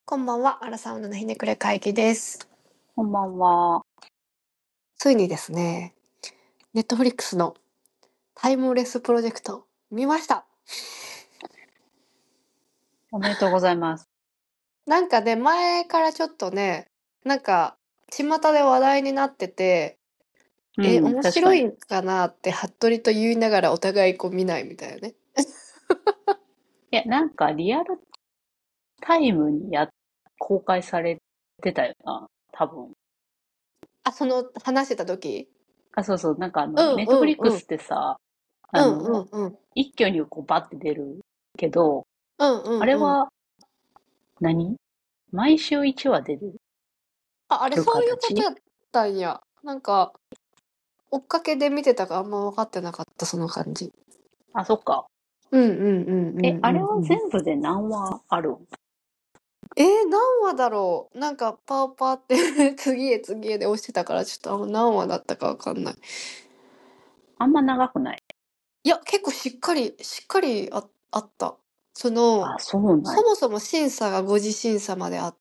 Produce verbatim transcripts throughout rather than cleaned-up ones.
こんばんは、アラサウンドのひねくれ会議です。 こんばんは。 ついにですね、ネットフリックスのタイムレスプロジェクト見ました。 おめでとうございます。 なんかね、前からちょっとね、なんか巷で話題になってて、え、 うん、 面確かに。 白いんかなって服部と言いながらお互いこう見ないみたいなね。 いや、なんかリアルタイムにや、公開されてたよな、多分。 あ、その話してた時あ、そうそう、なんかあの、 うんネットうんうん。 フリックスってさ、 うんうんあの、 うん。 一挙にこうバッて出るけど、 うんうんうん。 あれは何毎週いちわ出るあ、あれそういうこと形やったんや。なんか、追っかけで見てたかあんま分かってなかった、その感じ。 あ、そっか。 うんうんうんうえ、あれはんうんうん。 全部で何話あるん？ えー、何話だろう。なんかパーパーって次へ次へで押してたからちょっとあんま何話だったかわかんない。 あんま長くない？ いや、結構しっかり、しっかりあ、あった。その、 あ、そうなんや。 そもそも審査がご次審査まであって、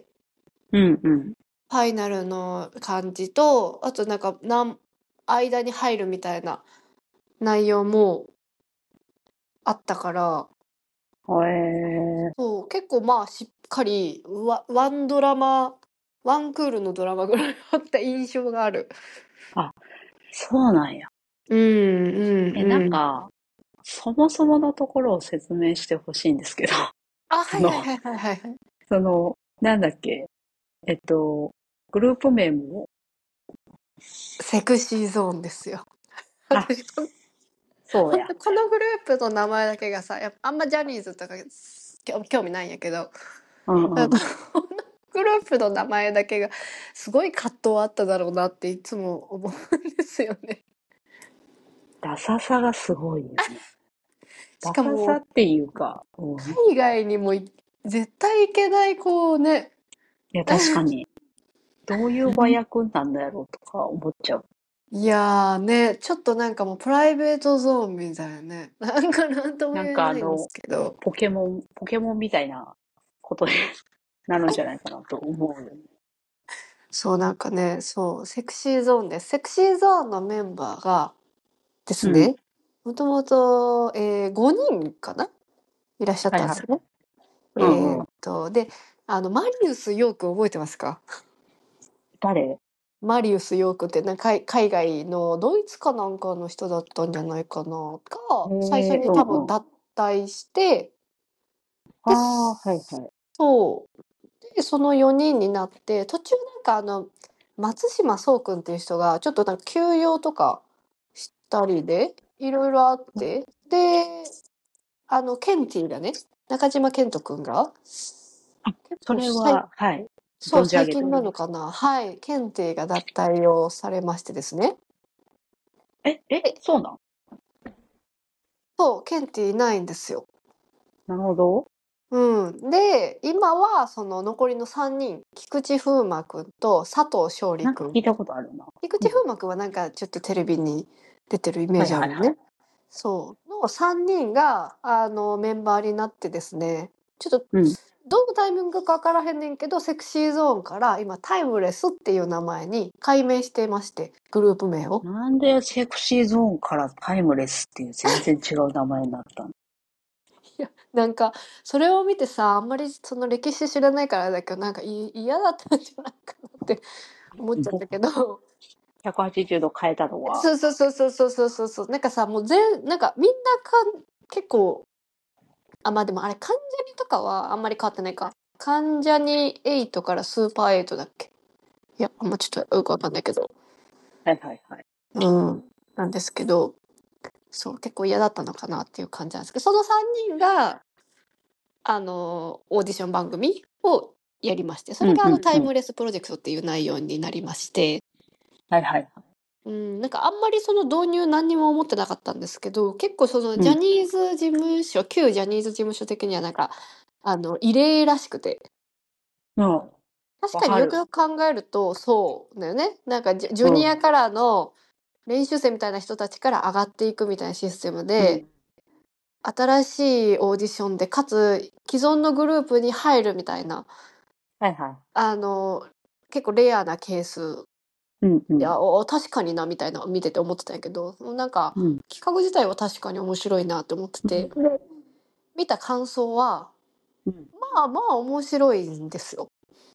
うんうん。 ファイナルの感じと、あとなんか、なん、間に入るみたいな内容もあったから、 へえ。 そう、結構まあしっかり、ワ、ワンドラマ、ワンクールのドラマぐらいあった印象がある。 あ、そうなんや。 うんうんえ、なんうん。 か、そもそものところを説明してほしいんですけど、 あ、 その、 はいはいはいはいはいはい。 その、なんだっけ、えっと、グループ名も、 セクシーゾーンですよ。 あ、 私、この、 そうや。 ほんとこのグループの名前だけがさ、やっぱあんまジャニーズとか興興味ないんやけど、 うんうん。 あのこのグループの名前だけがすごい葛藤あっただろうなっていつも思うんですよね。 ダサさがすごいよね。 しダかも、 サさっていうか、うん。い海外にもい絶対行けないこうね、 や、確かに、どういう和訳なんだろうとか思っちゃう。 いやーね、ちょっとなんかもうプライベートゾーンみたいなね。なんかなんともなん言えないんですかあの、 けど。 ポケモン、ポケモンみたいなことになるんじゃないかなと思うよね。 そうなんかね、そう、セクシーゾーンです。セクシーゾーンのメンバーがですうん。 ね、もともと、えー、ごにんかないらっしゃっはいはい。 たんですよね。えうんうん。 ーっと、で、あの、マリウス・ヨーク覚えてますか？ 誰？ マリウス・ヨークってなんか海海外のドイツかなんかの人だったんじゃないかなが、最初へえ、 にうんうん。 多分脱退して、で、 ああ、はいはい。 そう。で、そのよにんになって、途中なんかあの、松島聡くんっていう人が、ちょっとなんか休養とかしたりで、いろいろあって、で、あの、ケンティがね、中島健人くんが、 あ、 結そ構最、 れは、はい、 そう、 存じ上最近なげております。 のかな。はい、ケンティが脱退をされましてですね。 え、え、 で、 そうなん？ そう、ケンティいないんですよ。 なるほど。 うん。で、今はその残りのさんにん、菊池風磨くんと佐藤勝利くん。 なんか聞いたことあるな。 菊池うん。 風磨くんはなんかちょっとテレビに出てるイメーはいはいはい。 ジあるね。そう。のさんにんが、あの、メンバーになってですね、ちょっと、 うん。 どのタイミングかわからへんねんけど、セクシーゾーンから今、タイムレスっていう名前に改名していまして、グループ名を。 なんでセクシーゾーンからタイムレスっていう全然違う名前になったの？ いや、なんか、それを見てさ、あんまりその歴史知らないからだけど、なんかい嫌だったんじゃないかなって思っちゃったけど、 ひゃくはちじゅうど変えたのは？ そうそうそうそうそうそうそうそう、なんかさ、もう全、なんかみんなかん、結構、あ、まあでもあれ、関ジャニとかはあんまり変わってないか。関ジャニエイトからスーパーエイトだっけ？いや、あんまちょっとよくわかんないけど。 はいはいはい。 うん。なんですけど、そう、結構嫌だったのかなっていう感じなんですけど、そのさんにんが、あの、オーディション番組をやりまして、そうんれがあの、タイうんうん。 ムレスプロジェクトっていう内容になりまして、 はいはいはい。 うん、なんかあんまりその導入何にも思ってなかったんですけど、結構そのうん。 ジャニーズ事務所、旧ジャニーズ事務所的にはなんか、あの、異例らしくて、 うん。 確かによくわかる。 よく考えるとそうだよね。なんかジュジュうん。 ニアからの練習生みたいな人たちから上がっていくみたいなシステムで、 うん。 新しいオーディションで、かつ既存のグループに入るみたいなはいはい。 あの、結構レアなケース、 うんうん。 いや、お確かになみたいな見てて思ってたんやけど、なんかうん。 企画自体は確かに面白いなって思ってて、 うん。 で、見た感想は、 うん。 まあまあ面白いんですよ。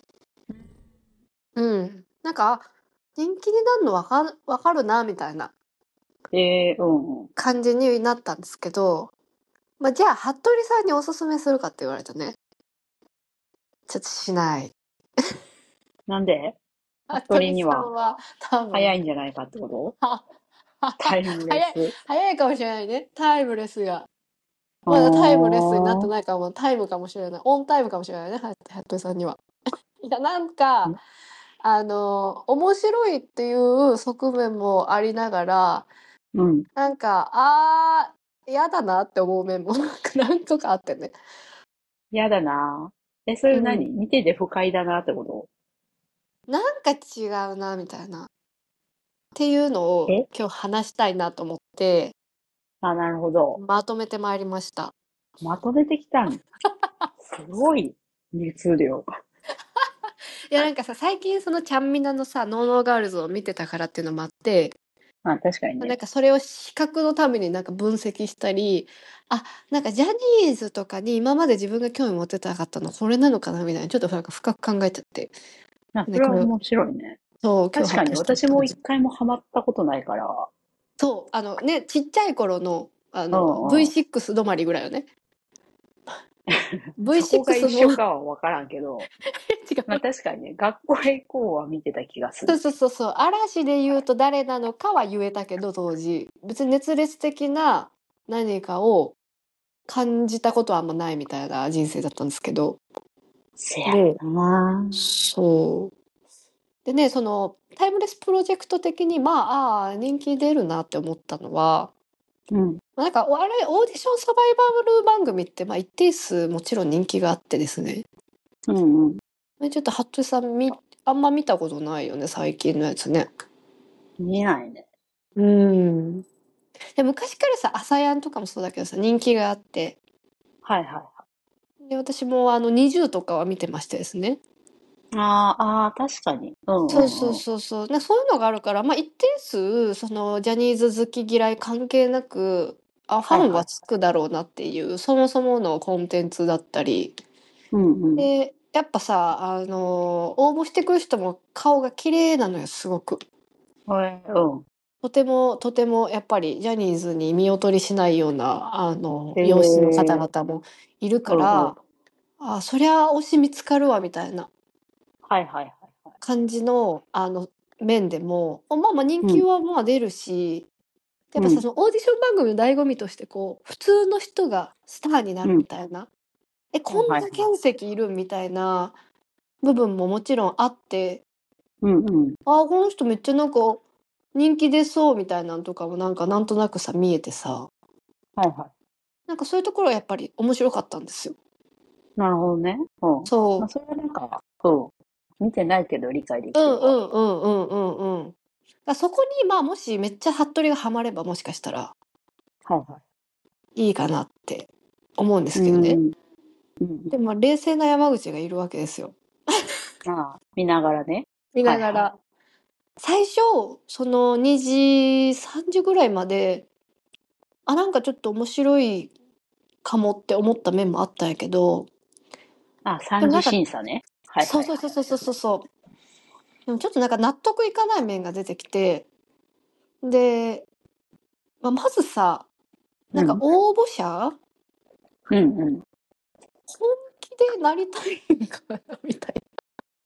うん。なんか、人気になるのわかる、わかるな、みたいなえー、うんうん。 感じになったんですけど、まあ、じゃあ、服部さんにおすすめするかって言われたね。ちょっとしない。 なんで服服部部にはさんは多分、 早いんじゃないかってことははタイムレ早い、 ス。 早いかもしれないね。タイムレスが。 あまだタイムレスになってー。 ないかも、タイムかもしれない。オンタイムかもしれないね、は服部さんには。いや、なんか、あの、面白いっていう側面もありながら、 うん。 なんか、あー、嫌だなって思う面もなんとかあってね。 やだな。え、それうん。 何見てて不快だなってこと？ なんか違うな、みたいな。っていうのをえ今日話したいなと思って、 あ、なるほど。 まとめてまいりました。 まとめてきたん。すごい熱量。 いや、なんかさ、最近そのちゃんみなのさ、ノーノーガールズを見てたからっていうのもあって、 あ、確かにね。 なんかそれを比較のためになんか分析したり、あ、なんかジャニーズとかに今まで自分が興味持ってたかったのこれなのかなみたいな、ちょっとなんか深く考えちゃって。 あ、そで、これを、 れは面白いね。 そう、今日確かに発表したいっ私もて感じ。 一回もハマったことないから。 そう、あのね、ちっちゃい頃の、あうの、 んうん。 ブイシックス 止まりぐらいよね。 そこが一ブイシックス も、 緒かはわからんけど。 違う。 まあ確かにね、学校へ行こうは見てた気がすそうる。 そうそうそう。嵐で言うと誰なのかは言えたけど、当時。別に熱烈的な何かを感じたことはあんまないみたいな人生だったんですけど。 せやで、 な。 そう。でね、その、タイムレスプロジェクト的に、まあ、ああ、人気出るなって思ったのは、 うん。 まあなんか、あれ、オーディションサバイバル番組って、まあ、一定数もちろん人気があってですね。 うんうん。 ねちょっと、服部さん、み、あんま見たことないよね、最近のやつね。 見ないね。 うん。で、昔からさ、朝やんとかもそうだけどさ、人気があって、 はいはいはで、私もあの、にじゅうとかは見てましてですね。 い。あーあー、確かに。うんうそうそうんうん。 そうそう。なそういうのがあるから、まあ、一定数、その、ジャニーズ好き嫌い関係なく、あ、ファンはいはい。 はつくだろうなっていう、そもそものコンテンツだったり。 うんうん。 で、やっぱさ、あの、応募してくる人も顔が綺麗なのよ、すごく。 はい、うん。 とても、とても、やっぱり、ジャニーズに見劣りしないような、あの、 へ容姿の方え。 々もいるかうんうん。 ら、あ、そりゃ推し見つかるわ、みたいなはいはいはいはい。 感じの、あの、面でも、まあまあ人うん。 気はまあ出るし、やっぱさ、 うん。 そのオーディション番組の醍醐味として、こう、普通の人がスターになるみうん。 たいな、え、 はいはいはい。 こんな原石いるみたいな部分ももちろんあって、 うんうん。 ああ、この人めっちゃなんか人気出そうみたいなんとかもなんかなんとなくさ、見えてさ、 はいはい。 なんかそういうところがやっぱり面白かったんですよ。 なるほどね。うん。まあ、 そう。 それはなんか、うん。見てないけど理解でうんきるわ。 うんうんうんうんうん。だそこに、まあもしめっちゃ服部がハマればもしかしたらはいはい。 いいかなって思うんですうけどね。 ん。うん。 でも冷静な山口がいるわけですよ。 ああ、見ながらね。 見はいはい。 ながら。最初、そのにじ、さんじぐらいまで、あ、なんかちょっと面白いかもって思った面もあったんやけど、 あ、三次でもなんか、 審査ね。はいそうはいはい。 そうそうそうそうそう。でもちょっとなんか納得いかない面が出てきて、で、まあ、まずさ、なんかうん。 応募者うんうん。 本気でなりたいんかなみたいな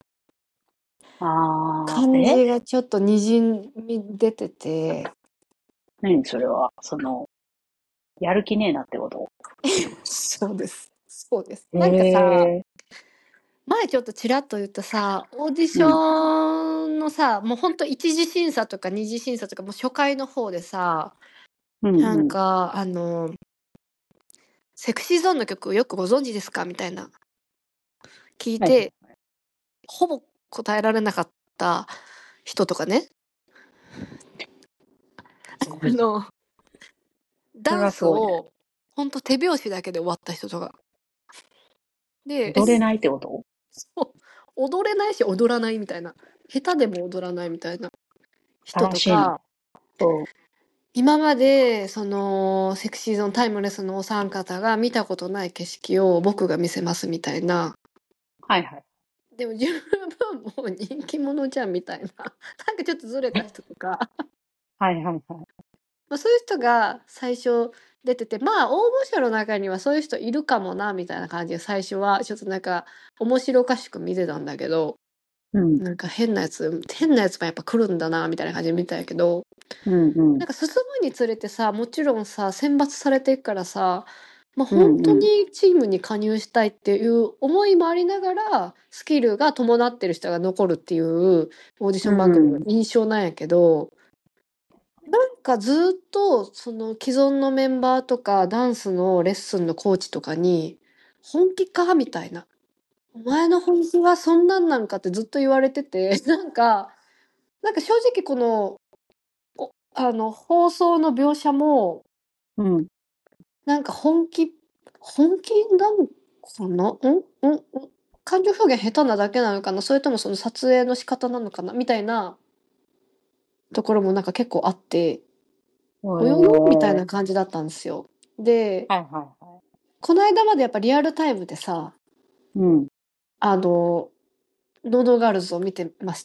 ああ、え感じがちょっとにじみ出てて、 何それは。その、やる気ねえなってこと？ そうです。そうです。 へなんかさ、 え。 前ちょっとちらっと言ったさ、オーディシうん。 ョンのさ、もうほんと一次審査とか二次審査とかもう初回の方でさ、なんうんうん。 か、あの、セクシーゾーンの曲よくご存知ですかみたいな聞いはいはい。 て、ほぼ答えられなかった人とかね、 すごい。 あの、 それダンはすごいね。 スをほんと手拍子だけで終わった人とか。で、 踊れないってこと？ そう。踊れないし踊らないみたいな。下手でも踊らないみたいな人新しいな。 とか、 うん。 今まで、その、セクシーゾーンタイムレスのお三方が見たことない景色を僕が見せますみたいな。 はいはい。 でも十分もう人気者じゃんみたいな。なんかちょっとずれた人とか。 はいはいはい。 まあ、そういう人が最初出てて、まあ応募者の中にはそういう人いるかもなみたいな感じで最初はちょっとなんか面白おかしく見てたんだけど、 うん。 なんか変なやつ、変なやつもやっぱ来るんだなみたいな感じで見たんやけど、 うんうん。 なんか進むにつれてさ、もちろんさ、選抜されていくからさ、まあ、 う本当んうん。 にチームに加入したいっていう思いもありながら、スキルが伴ってる人が残るっていうオーディション番組のうん。 印象なんやけど、なんかずっとその既存のメンバーとかダンスのレッスンのコーチとかに、本気かみたいな。お前の本気はそんなんなんかってずっと言われてて、なんか、なんか正直この、おあの、放送の描写も、 うん。 なんか本気、本気なんかな、んんん感情表現下手なだけなのかな、それともその撮影の仕方なのかなみたいなところもなんか結構あって、 へおよよみたいえ。 な感じだったんですよ。で、 はいはいはい。 この間までやっぱリアルタイムでさ、 うん。 あの、ノーノーガールズを見てまして、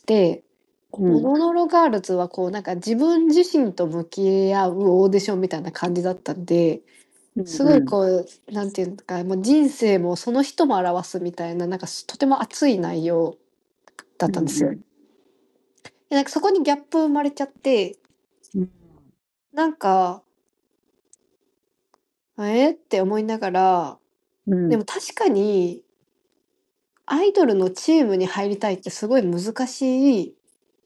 うん。 ノーノーガールズはこうなんか自分自身と向き合うオーディションみたいな感じだったんで、 うんすごうん。 いこう、なんていうのか、もう人生もその人も表すみたいな、なんかとても熱い内容だったんですよ。 うんうん。 でなんかそこにギャップ生まれちゃって、 うん。 なんか、えーって思いながら、 うん。 でも確かに、アイドルのチームに入りたいってすごい難しい、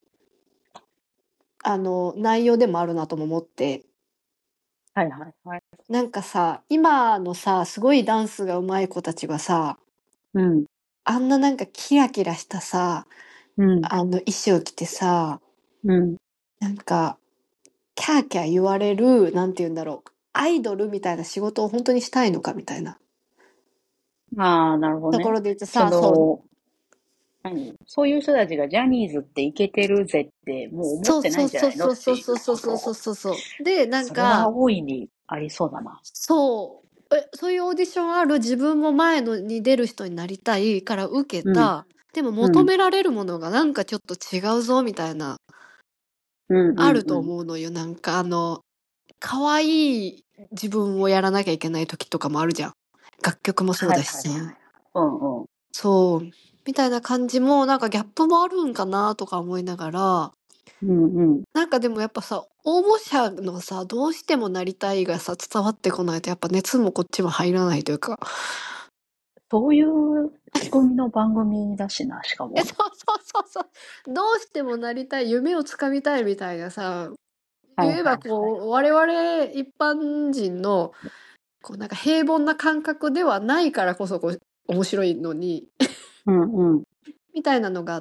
あの、内容でもあるなとも思って。 はいはいはい。 なんかさ、今のさ、すごいダンスが上手い子たちはさ、 うん。 あんななんかキラキラしたさ、 うん。 あの衣装着てさ、 うん。 なんか、キャーキャー言われる、なんて言うんだろう。アイドルみたいな仕事を本当にしたいのかみたいなああ、なるほどね。 ところで言ってそさ、そう、 の、何そういう人たちがジャニーズってイケてるぜってもう思っそうてないんじゃないのそうそうそうっていうそうそうそうこと。 そうそうそう。で、なんそれはか、 大いにありそうだな。 そう、え、そういうオーディションある自分も前のに出る人になりたいから受けうん。 た。でもうん。 求められるものがなんかちょっと違うぞみたいな、 うんうんあるとうん。 思うのよ。なんかあの、可愛い自分をやらなきゃいけない時とかもあるじゃん。楽曲もそうはいだしさ。 はいはい。うんうん。 そう。みたいな感じも、なんかギャップもあるんかなとか思いながら、 うんうん。 なんかでもやっぱさ、応募者のさ、どうしてもなりたいがさ、伝わってこないとやっぱ熱もこっちも入らないというか。 そういう仕組みの番組だしな、しかえ、 も。 そうそうそうそう。どうしてもなりたい、夢をつかみたいみたいなさ、 はいはい言えばはい。 こう、我々一般人の、こうなんか平凡な感覚ではないからこそこう面白いのに、 うんうん。 みたいなのがあって、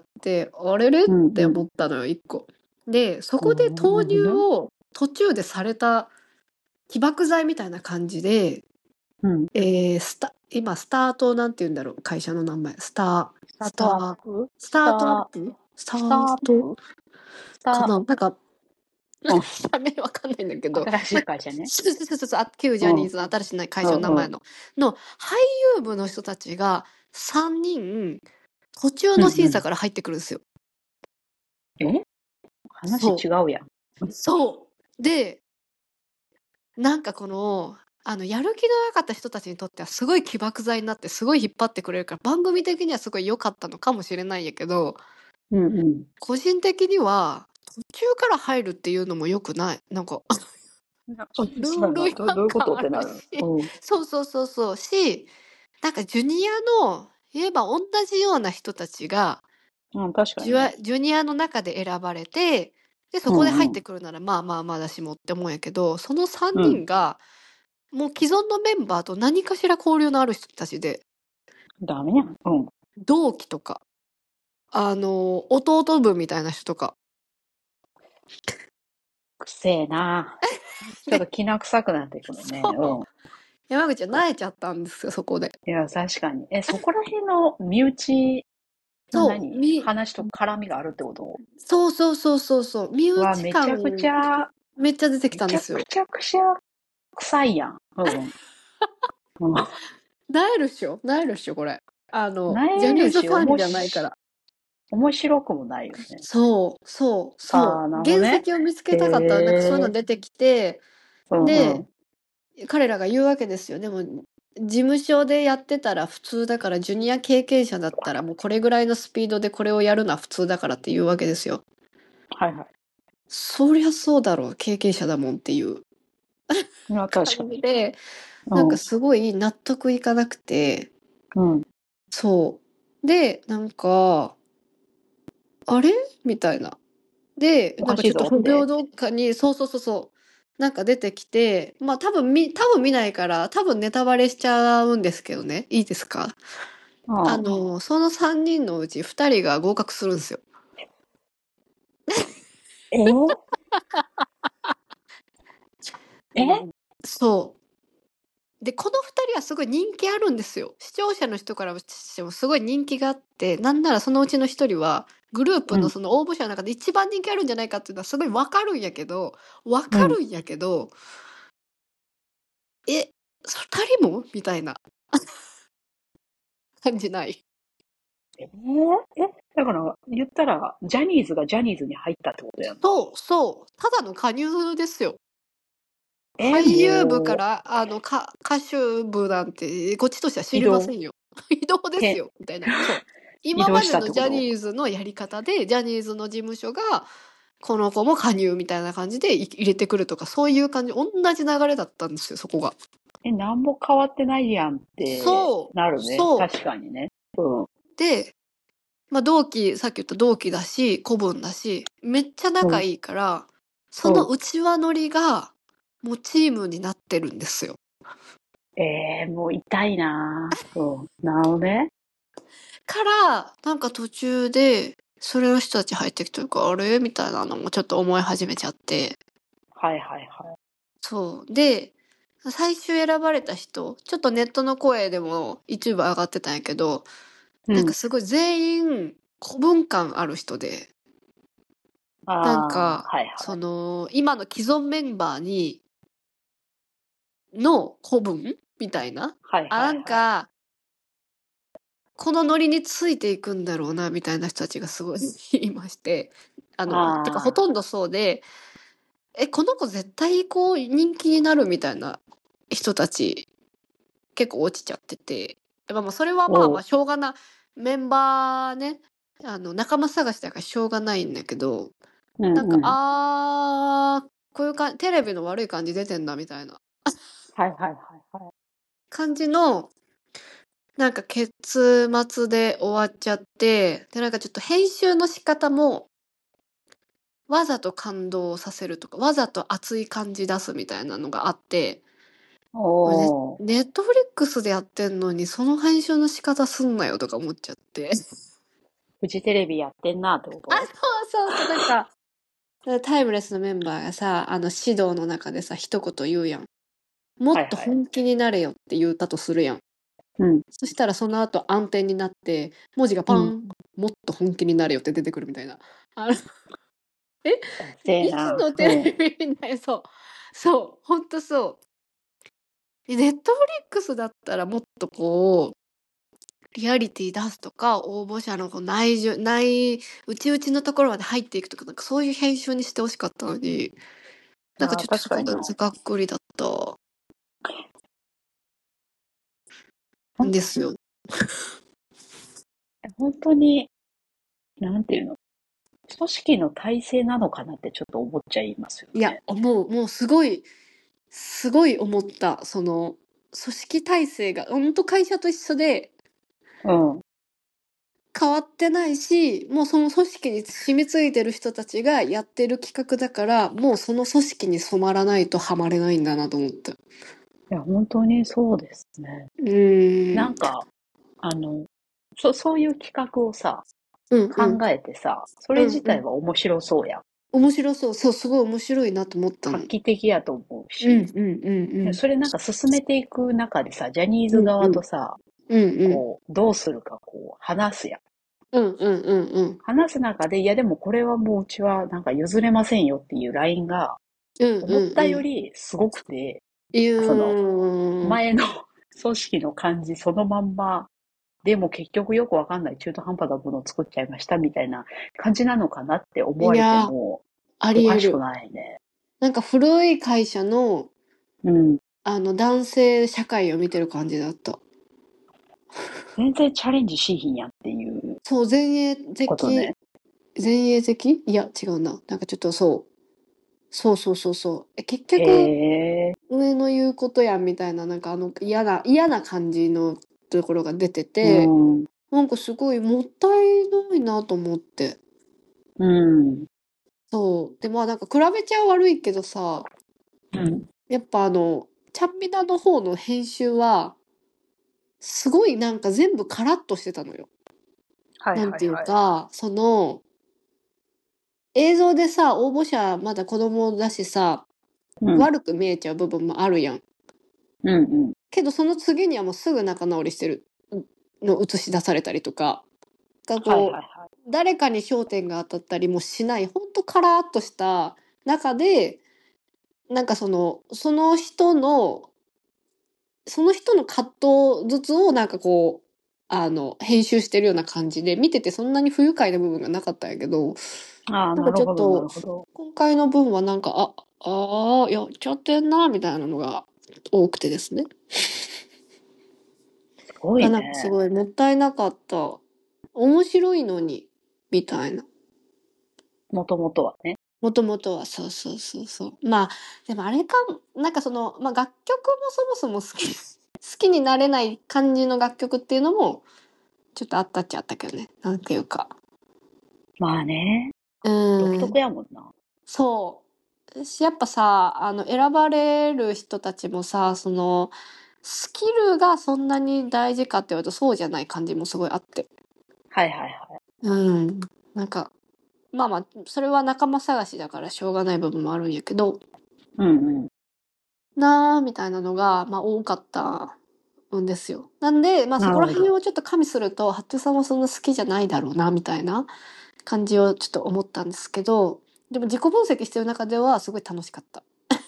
あれれっうんうん。 て思ったのよ、一個。で、そこでおー、な投るほどね。 入を途中でされた起爆剤みたいな感じで、 うん。 えー、スタ、今、スタート、なんて言うんだろう、会社の名前。スター、 スタートアッスター、 プスタートアッスター、 プスタスターートアップスタかななんか、 ー、うん。 社名わかんないんだけど、 新しまあ、 い会社ね。 そうそうそうそう、あ旧ジうん。 ャニーズの新しい会うんうん。 社の名前の、の、俳優部の人たちがさんにん、途中の審査うんうん。 から入ってくるんですよ。 え話違そうやん。 う。そう。で、なんかこの、あの、やる気のなかった人たちにとってはすごい起爆剤になってすごい引っ張ってくれるから、番組的にはすごい良かったのかもしれないんやけど、 うんうん。 個人的には途中から入るっていうのも良くない。なんか、 なルそうやな。 ール違どう、どういうこ反感あとってなる。 るし、 うん。 そうそうそうそうし、なんかジュニアの、言えば同じような人たちが、 うん、確かジュアにね。 ジュニアの中で選ばれて、で、そこで入っうんうん。 てくるならまあまあまだしもって思うんやけど、その3 うん。 人が、もう既存のメンバーと何かしら交流のある人たちで、 ダメやん。うん。 同期とか、あの、弟分みたいな人とか。 くせえな。ちょっとで、 きな臭くなってくるね。 そう。 うん。 山口は萎えちゃったんですよ、そこで。 いや、確かに。え、そこら辺の身内な、 そう、 何み、 話と絡みがあるってこと？ そうそうそうそうそう、身うわ、 内めちゃくち感ゃ、 めっちゃ出てきめちゃたんですよ。 くちゃくちゃ臭いやん。うん。うん。 なえるっしょなえるっしょこれ。あの、 なジャニーえるし、おもズファンじゃないかし、 ら。 面白くもないよね。 そう、そう、そああ、 う。 なるほどね。 原石を見つへけたかったら、なんかそういうのえ。 出てきて、 うんうで、 ん。 彼らが言うわけですよ。でも、事務所でやってたら普通だから、ジュニア経験者だったら、もうこれぐらいのスピードでこれをやるのは普通だからって言うわけですよ。 はいはい。 そりゃそうだろう、経験者だもんっていういや、確かに。 感じで、なんうん。 かすごい納得いかなくて、 うん。 そう。で、なんか、あれみたいな。で、 おかしいなんかちょっとぞって。 不平等感に、そうそうそうそう、なんか出てきて、まあ多分み、多分見ないから、多分ネタバレしちゃうんですけどね。いいですか？ うん。 あの、そのさんにんのうちふたりが合格するんですよ。 えー、えそう。で、このふたりはすごい人気あるんですよ。視聴者の人からしてもすごい人気があって、なんならそのうちのひとりは、グループうん。 のその応募者の中で一番人気あるんじゃないかっていうのはすごいわかるんやけど、わうん。 かるんやけど、え、ふたりもみたいな感じない。 えー、え、だから、言ったら、ジャニーズがジャニーズに入ったってことやんな。 そう、そう。ただの加入ですよ。 えー、 俳優部かもら、あの、か歌手部なんて、こっちとしてはう、 知移動、 りませんよ。移動ですへ、 よ、みたいな。そう。今移動しまでのジャたってこと？ ニーズのやり方で、ジャニーズの事務所が、この子も加入みたいな感じでい入れてくるとか、そういう感じ、同じ流れだったんですよ、そこが。 え、なんも変わってないやんってそう、 なるね。 そ確かにね。うん。 う。で、まあ、同期、さっき言った同期だし、子分だし、めっちゃうん。 仲いいから、そうん。 の内輪乗りが、もうチームになってるんですよ。 えー、もう痛いなぁ。うん。なるほどね。 から、なんか途中で、それの人たち入ってきてるから、あれみたいなのもちょっと思い始めちゃって。 はいはいはい。 そう。で、最終選ばれた人、ちょっとネットの声でも一部上がってたんやけど、 うん。 なんかすごい全員古文感ある人で、 あなんあ、 か、 はいはい。 その、今の既存メンバーに、の古文みたいな。 はいあ、なんはいはい。 か、このノリについていくんだろうな、みたいな人たちがすごいいまして。あの、てかほあとんどそうで、え、この子絶対こう人気になるみたいな人たち結構落ちちゃってて。まあまあそれはあ、 まあまあおう。 しょうがない。メンバーね、あの仲間探しだからしょうがないんだけど、なんか、 うんうん。 あー、こういうかテレビの悪い感じ出てんなみたいなはいはいはいはい。 感じの、なんか結末で終わっちゃって、でなんかちょっと編集の仕方もわざと感動させるとか、わざと熱い感じ出すみたいなのがあって、ネおー。 ネットフリックスでやってんのに、その編集の仕方すんなよとか思っちゃって。 フジテレビやってんなってこあ、 と？ そうそうそう、なんか、タイムレスのメンバーがさ、あの指導の中でさ、一言言うやん。もっとはいはい。 本気になれよって言ったとするやん。 うん。 そしたらその後暗転になって、文字がうん。 パン、もっと本気になれよって出てくるみたいな。あの、えだせえいつな。 のテうん。 レビみたいな、そう。そう、ほんとそう。ネットフリックスだったらもっとこう、リアリティ出すとか、応募者のこう内情、内、内々のところまで入っていくとか、なんかそういう編集にしてほしかったのに、なんかああ、 ちょっとそこが確かにな。 がっくりだったほんんですよ。 本当に、なんていうの、組織の体制なのかなってちょっと思っちゃいますよいや、 ね。 もう、もうすごい、すごい思った。その、組織体制が、ほんと会社と一緒でうん。 変わってないし、もうその組織に染みついてる人たちがやってる企画だから、もうその組織に染まらないとハマれないんだなと思った。 いや、本当にそうですね。 うーん。 なんか、あの、そ、そういう企画をさ、 うんうん。 考えてさ、それ自うんうん。 体は面白そうやん。 面白そう。そう、すごい面白いなと思ったの。 画期的やと思ううんし、 うんうんうん。 でそれなんか進めていく中でさ、ジャニーズうんうん。 側とさ、 うんうん。 こう、どうするかこう、話すやん。 うんうんうんうん。 話す中で、いやでもこれはもううちはなんか譲れませんよっていうラインがうん思ったようんうん。 りすごくて、 いそのうーん。 前の組織の感じそのまんま、でも結局よくわかんない中途半端なものを作っちゃいましたみたいな感じなのかなって思われていや、 もあおかしくり得る。 ないね。 なんか古い会社の、 うん。 あの、男性社会を見てる感じだった。 全然チャレンジしひんやんっていうそう、前衛的、 ことね。 前衛的いや、違うな。なんかちょっとそう。そうそうそうそう。え、結へ局、 え。 上の言うことやんみたいな、なんかあの嫌な、嫌な感じのところが出てうて、 ん。 なんかすごいもったいないなと思って。 うん。 そう。で、まあなんか比べちゃ悪いけどさ、 うん。 やっぱあの、ちゃんみなの方の編集は、すごいなんか全部カラッとしてたのよ。 はいなんていうはいはい。 か、その、映像でさ、応募者まだ子供だしさ、 うん。 悪く見えちゃう部分もあるやん。 うんうん。 けどその次にはもうすぐ仲直りしてるの映し出されたりとか、がはいはいこはい。 う、誰かに焦点が当たったりもしない、ほんとカラーっとした中で、なんかその、その人の、その人の葛藤ずつをなんかこう、あの、編集してるような感じで、見ててそんなに不愉快な部分がなかったんやけど、 ああ、 なんかなるほどなちょっと、 るほど。 今回の分はなんか、あ、ああ、やっちゃってんな、みたいなのが多くてですね。 すごいがなんかすね。 ごいもったいなかった。面白いのに、みたいな。 もともとはね。 もともとは、そうそうそうそう。まあ、でもあれかなんかその、ま、楽曲もそもそも好き好きになれない感じの楽曲っていうのも、ちょっとあったっちゃあったけどね。なんていうか。 まあね。 う独ーん。 特やもんな。 そう。し、やっぱさ、あの、選ばれる人たちもさ、その、スキルがそんなに大事かって言われるとそうじゃない感じもすごいあって。 はいはいはい。 うん。なんか、まあまあ、それは仲間探しだからしょうがない部分もあるんやけど、 うんうん。 なあ、みたいなのが、まあ多かったんですよ。なんで、まあそこらなるほど。 辺をちょっと加味すると、ハットゥさんはそんな好きじゃないだろうな、みたいな感じをちょっと思ったんですけど、でも自己分析してる中ではすごい楽しかった。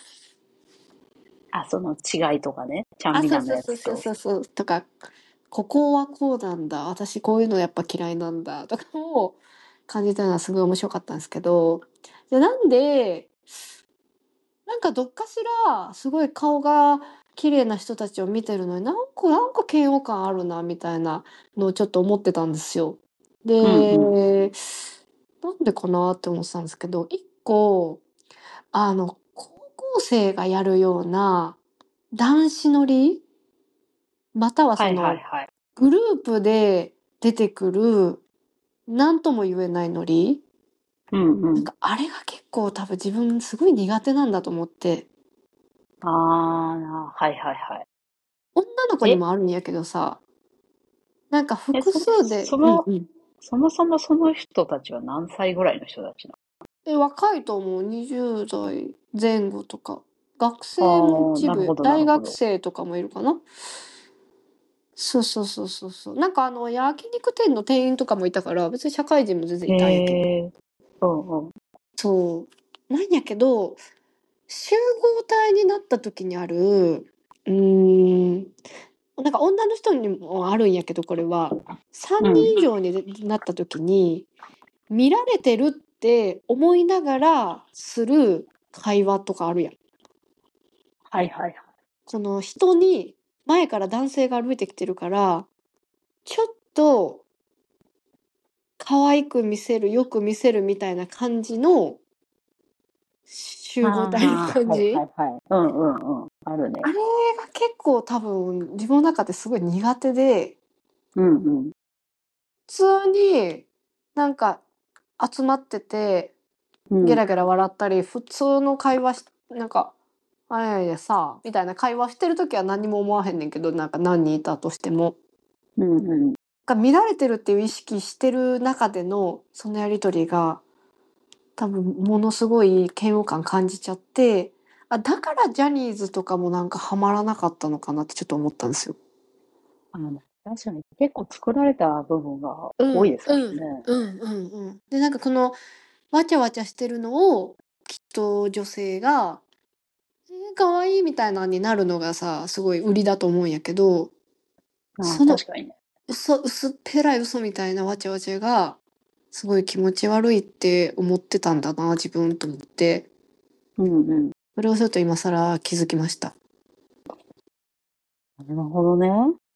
あ、その違いとかね。ちゃんあ、 みなのそうそうそうやつと。 そうそうそう。とか、ここはこうなんだ。私こういうのやっぱ嫌いなんだ。とかを感じたのはすごい面白かったんですけど、じゃあなんで、なんかどっかしら、すごい顔が綺麗な人たちを見てるのに、なんかなんか嫌悪感あるなみたいなのをちょっと思ってたんですよ。 うんうん。 で、なんでかなって思ってたんですけど、一個、あの、高校生がやるような男子乗り、またははいはいそのはい。 グループで出てくる、なんとも言えないノリ、 うんうん。 なんかあれが結構多分自分すごい苦手なんだと思って、 ああ、はいはいはい。 女の子にえ、 もあるんやけどさ、なんかえ、 複そ、 数で、 その、 うんうん。 そもそもその人たちは何歳ぐらいの人たちなえ、若いと思う。にじゅう代前後とか。学生もの？ああ、 一部、 なるほどな大学るほど。 生とかもいるかな。そうそうそうそうそう。なんかあの、焼肉店の店員とかもいたから、別に社会人も全然へいたんやけど。 え、うんうん。 そう。なんやけど、集合体になった時にある、うーん、なんか女の人にもあるんやけど、これは。3 うん。 人以上になった時に、見られてるって思いながらする会話とかあるやん。 はいはいはい。 この人に前から男性が歩いてきてるから、ちょっと可愛く見せる、よく見せるみたいな感じのあ集合体のあ、はいは感じ。 いはい。うんうんうん。あるね。 あれが結構多分自分の中ですごい苦手で、 うんうん。 普通になんか集まってて、 うん。 ゲラゲラ笑ったり、普通の会話し、なんか、あれやさ、みたいな会話してる時は何も思わへんねんけど、なんか何人いたとしても。 うんうん。 が見られてるっていう意識してる中での、そのやりとりが、多分ものすごい嫌悪感感じちゃって、あ、だからジャニーズとかもなんかハマらなかったのかなってちょっと思ったんですよ。 あの、 確かに結構作られた部分がうん、 多いですもうん、 んね。 うんうんうん。で、なんかこの、わちゃわちゃしてるのを、きっと女性が、えー、可愛いみたいなになるのがさ、すごい売りだと思うんやけど、 ああ、 その確かにね。 嘘、薄っぺらい嘘みたいなわちゃわちゃが、すごい気持ち悪いって思ってたんだな、自分と思って。 うんうん。 それをちょっと今更気づきました。 なるほどね。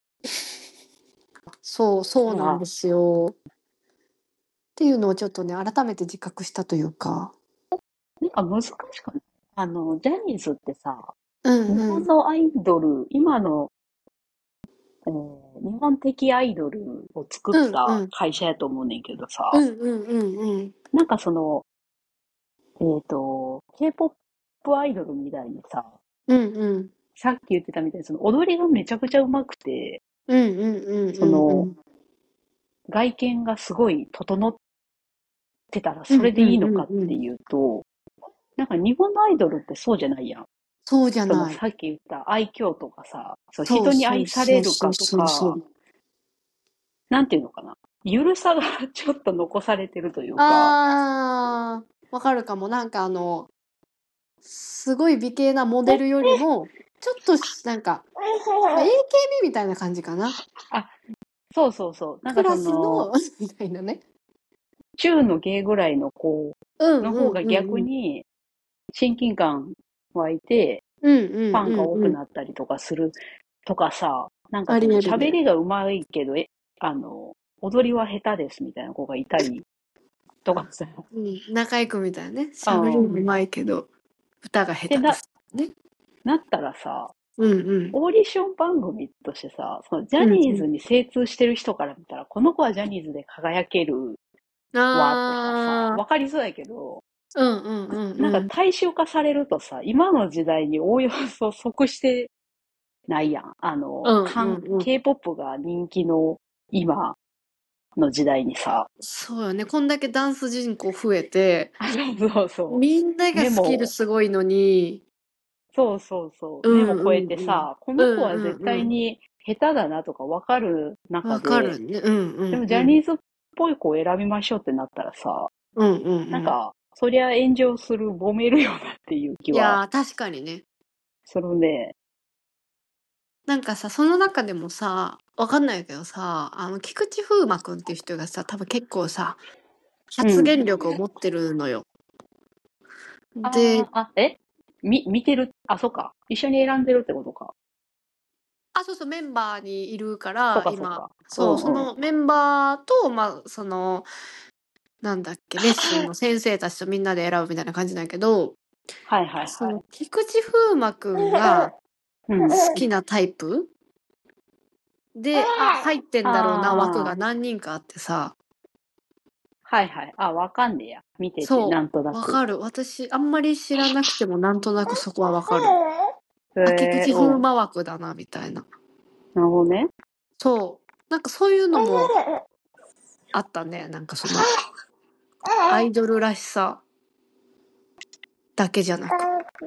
そう、そうなんあ、 ですよ。っていうのをちょっとね、改めて自覚したというか。 なんか難しくない？あの、ジャニーズってさ、 うん日うん。 本のアイドル、今の、えー日本的アイドルを作ったうんうん。 会社やと思うねんけどさ、 うんうんうんうん。 なんかその、えっと、K-ポップ アイドルみたいにさ、 うんうん。 さっき言ってたみたいにその踊りがめちゃくちゃ上手くて、 うんうんうんその、 うんうん。 外見がすごい整ってたらうんそれでいいうんうんうん。 のかっていうと、なんか日本のアイドルってそうじゃないやん。 そうじゃそのない。 さっき言った愛嬌とかさ、そうそう人にそう愛されそうそうるかとか、 そうそう。 なんていうのかな。ゆるさがちょっと残されてるというか、 あー、わかるかも。なんかあの、すごい美形なモデルよりも、ちょっとしなんか、ま、エーケービー みたいな感じかな。 あ、そうそうそう。なんかそクラスの、 のみたいなね。 中の芸ぐらいの子うんうの方がんうんうん。 逆に親近感湧いて、 うんうんファンが多くうんうん。 なったりとかするとかさ、なんかあそのりえるね。 喋りが上手いけど、え、あの、踊りは下手ですみたいな子がいたりとかさ、 うん、中居君みたいなね。 うん。っ喋りも上手いけど、歌が下てな、 手です。ね。 なったらさ、 うんうん。 オーディション番組としてさ、そのジャうんニーうん。 ズに精通してる人から見たら、この子はジャニーズで輝けるわとかさ、 ああ、 わかりそうやけど、 うんうんうんなんかうん。 大衆化されるとさ、今の時代におおよそ即してないやん。あの、 うんう韓んうん。 K-ポップ が人気の今の時代にさ、 そうよね。こんだけダンス人口増えて、 あ、そうそうそみんなう。でがスキルも、 すごいのに、 そうそうそうう。でんうも超えてんうん。 さ、こうんの子は絶うんうん。 対に下手だなとかわかる中わかで、 るね。うんうでんうん。 もジャニーズっぽい子を選びましょうってなったらさ、 うんうんうん。 なんか、そりゃ炎上する、揉めるよなっていう気はいやー、確かにね。 するね。 なんかさ、その中でもさ、わかんないけどさ、あの、菊池風磨くんっていう人がさ、多分結構さ、発うん。 言力を持ってるのよ。で、 ああ、あ、えみ、見てる、あ、そっか。一緒に選んでるってことか。 あ、そうそう、メンバーにいるかそっら、今、 かそっか。うそう、そんうん。 のメンバーと、まあ、その、なんだっけ、レッスンの先生たちとみんなで選ぶみたいな感じなんやけど、 はいはいはい。 その、菊池風磨くんがうん。 好きなタイプで、あ、入ってんだろうな枠がああ、 何人かあってさ、 はいはい。あ、わかんねや。見てて、なそんとなう、わく。 かる。私、あんまり知らなくてもなんとなくそこはわかる。あ、菊へえ、 池風うん。 磨枠だな、みたいな。 なるほどね。 そう。なんかそういうのもあったね。なんかその、アイドルらしさだけじゃなく。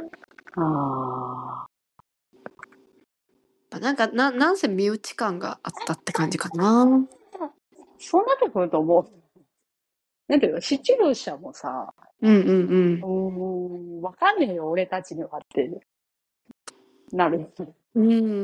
ああ。 なんか、な、なんせ身内感があったって感じかな。うんそうなってくるともう、なんていうの、視聴者もさ、 うんううーん。 ん、わかんねえよ、俺たちにはってなる。 うん、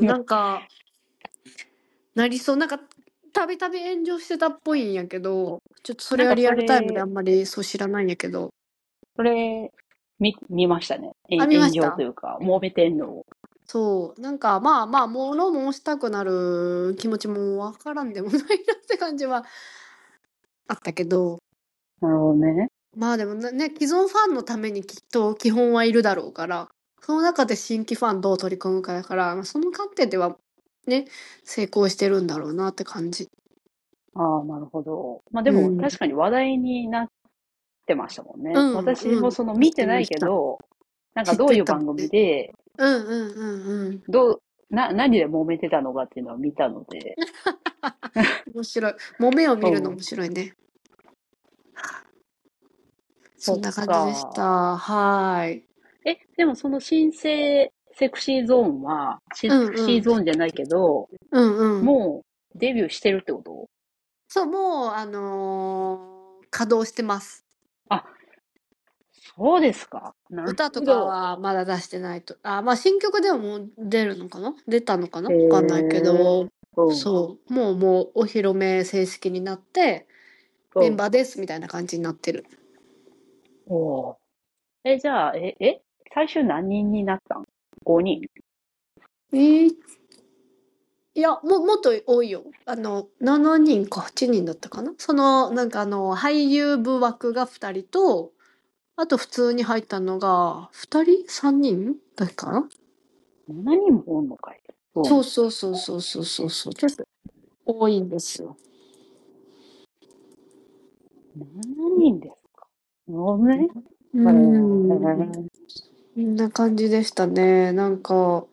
なんか、なりそう。なんか、たびたび炎上してたっぽいんやけど、ちょっとそれはリアなんかそルタイムであれ、 んまりそう知らないんやけど。 それ、見、見ましたね。えあ、見ま炎した上というか、揉めてんのを。 そう。なんか、まあまあ、物申したくなる気持ちもわからんでもないなって感じはあったけど、 なるほどね。 まあでもね、ね既存ファンのためにきっと基本はいるだろうから、その中で新規ファンどう取り込むかだから、まあ、その観点ではね、成功してるんだろうなって感じ。 ああ、なるほど。まあでうん。 も確かに話題になってましたもんね。 うん、 私もうん。 その見見てないけてました。 ど、なんか知ってどういう番たもんね。 組で、 うんうんうんうん。 どう、な、何で揉めてたのかっていうのは見たので、 面白い。揉めを見るのうん。 面白いね。 そっそんな感じでしか。 た。はーい。 え、でもその新生セクシーゾーンは、シうんうん。 セクシーゾーンじゃないけど、 うんうん。 もうデビューしてるってこと？ そう、もう、あのー稼働してます。 あ、そうですか。なる歌とかほど。 はまだ出してないと。あ、まあ新曲でももう出るのかな出たのかなへわかんないけえ。 ど、 うん。 そう、もうもうお披露目正式になって、 うん。 メンバーですみたいな感じになってる。 おー。え、じゃあ、え、え、最終何人になったん？ ご 人。 えー、いや、も、もっと多いよ。あの、しちにんかはちにんだったかなその、なんかあの、俳優部枠がふたりと、あと普通に入ったのが、ふたり ?さん 人だっけかな。 しちにんもおんのかい。うん。 そうそうそうそうそうそうそう。ちょっと多いんですよ。 しちにんですか。なるほどね。 うへーん。 え。 こんな感じでしたね。なんか、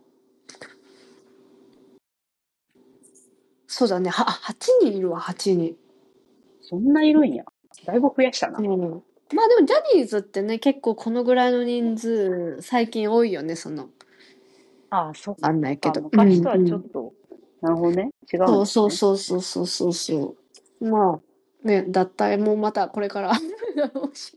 そうだね。は、はちにんいるわ、はちにん。 そんないるんや。だいぶ増やしたな。 うん。まあでもジャニーズってね、結構このぐらいの人数、最近多いよね、その。 ああ、そっわかんないけか。 ど。う昔とはんうん。 ちょっと、なるほどね。違うんそうそうですね。 そうそうそうそうそう。まあ、ね、脱退もまたこれからあるだろうし。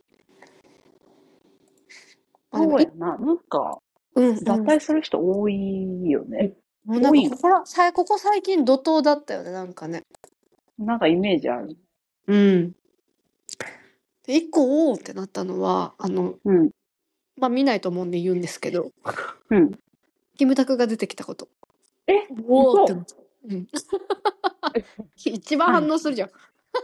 まあでも、い、 そうやな。なんか、 うんうん。 脱退する人多いよね。 もうなん多いん？ かここら、さい、ここ最近怒涛だったよね、なんかね。 なんかイメージある。 うん。で、一個おーってなったのは、あの、 うん。 まあ見ないと思うんで言うんですけど、 うん。 キムタクが出てきたこと。 え、嘘。 おーってなった。うん。一番はい。 反応するじゃん。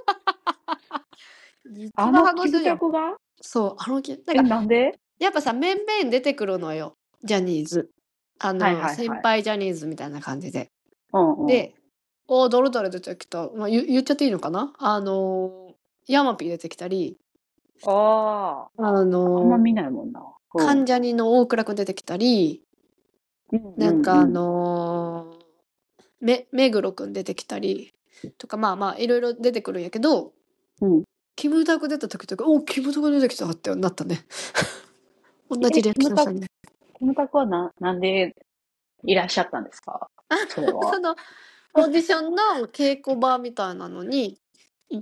一あ番のキム反応するじゃん。 タクが？ そう、あのき、なんえ、 か、 なんで？ やっぱさ、面々出てくるのよ。ジャニーズ。あはいの、 はいはい。 先輩ジャニーズみたいな感じで。 うんうん。 で、おー、どれどれ出てきた。まあ、言、言っちゃっていいのかなあのー、ヤマピー出てきたり、 あああ、あんまのー、 見ないもんな。うん。 関ジャニの大倉くん出てきたり、 うんうなんかあんうん。 のー、め、目黒くん出てきたり、とか、まあまあ、いろいろ出てくるんやけど、 うん。 キムタク出た時とか、お、キムタク出てきたってなったね。同じえ、 リアキムタク、 クションしたね。 キムタクはな、なんでいらっしゃったんですか？それは。 その、オーディションの稽古場みたいなのに行って、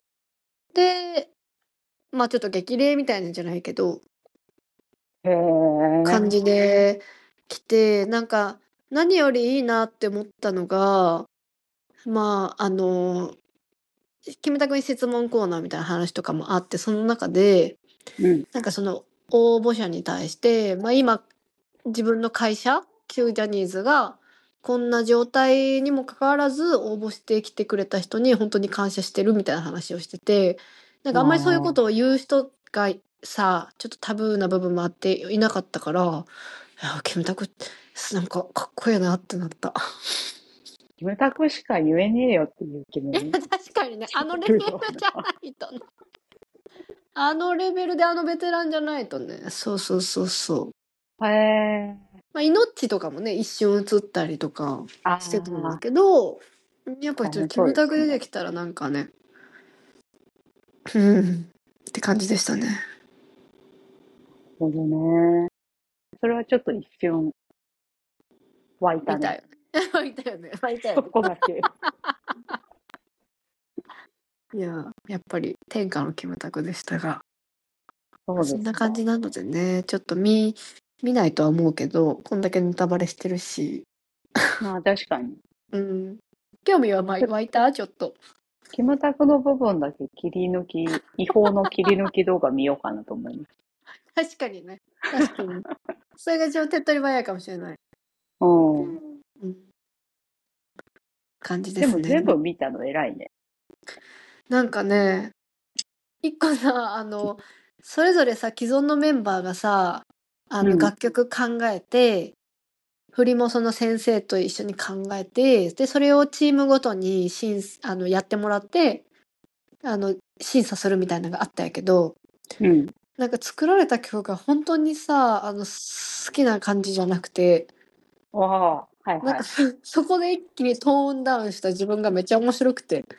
で、まあちょっと激励みたいなんじゃないけど、 へえ。 感じで来て、なんか、何よりいいなって思ったのが、まあ、あの、キムタクに質問コーナーみたいな話とかもあって、その中で、 うん。 なんかその応募者に対して、まあ今、自分の会社、旧ジャニーズが、こんな状態にもかかわらず応募してきてくれた人に本当に感謝してるみたいな話をしてて、なんあかあんまりそういうことをあ。 言う人がさ、ちょっとタブーな部分もあっていなかったから、いや、キムタク、なんかかっこいいなってなった。 キムタクしか言えねえよっていう気いや、 も確かにね、あのレベルするよじゃな。 ないとね。あのレベルであのベテランじゃないとね。そうそうそうそう。 へえ。 まあ、命とかもね、一瞬映ったりとかあしてたんだあ、 けど、やっぱちょっと大変キムタクそうですね。 出てきたらなんかね、うん、って感じでしたね。 なるほどね。それはちょっと一瞬湧いたね。 見たよね。見たよね。見たよそね。 こだけ。 いや、やっぱり天下のキムタクでしたが、 そうそんなですか。 感じなのでね、ちょっと見、見ないとは思うけど、こんだけネタバレしてるし、 まあ確かに。 うん。興味はまちょ湧いたちょっと。 キムタクの部分だけ切り抜き、違法の切り抜き動画見ようかなと思います。 確かにね。確かに。それが一番手っ取り早いかもしれない。 うん。 うん。感じででもすね。 全部見たの偉いね。 なんかね、一個さ、あの、それぞれさ、既存のメンバーがさ、あの、 うん。 楽曲考えて、振りもその先生と一緒に考えて、で、それをチームごとに審あの、やってもらって、あの、審査するみたいなのがあったんやけど、 うん。 なんか作られた曲が本当にさ、あの、好きな感じじゃなくて、 わあ、はいなんかはい。 そこで一気にトーンダウンした自分がめっちゃ面白くて、